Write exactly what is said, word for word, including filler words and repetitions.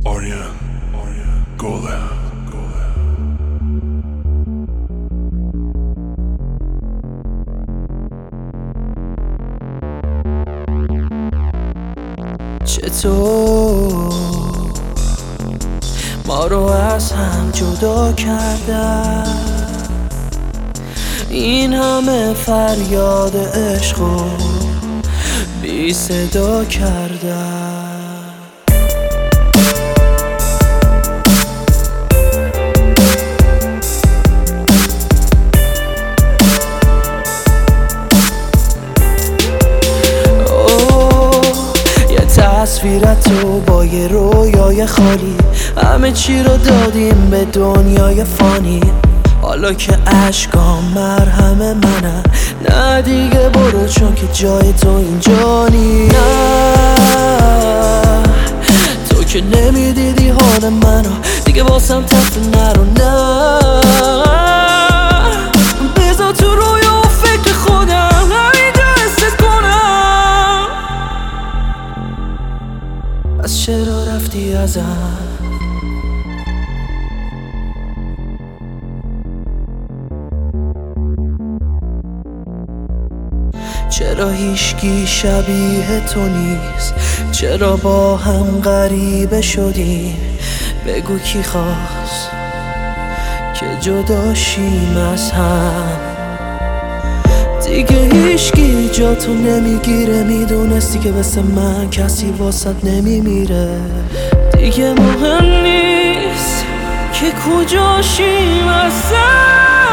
Aryan, Aryan, Gole, Gole. چطور ما رو از هم جدا کردن، این همه فریاد عشق و بی صدا کردن. تصویرت تو با یه رویای خالی، همه چی رو دادیم به دنیای فانی. حالا که عشقام مرهم منن، نه دیگه برو چون که جای تو اینجا نی. نه تو که نمیدیدی حال منو، دیگه واسم تفت نرو. نه بذار تو رویا و فکر خودم همینجا حست کنم. از چرا رفتی ازم؟ چرا هیچکی شبیه تو نیست؟ چرا با هم غریبه شدیم؟ بگو کی خواست که جدا شیم از هم؟ دیگه هیچکی جا تو نمیگیره، میدونستی که مثل من کسی واسط نمیمیره. دیگه مهم نیست که کجا شیم از هم.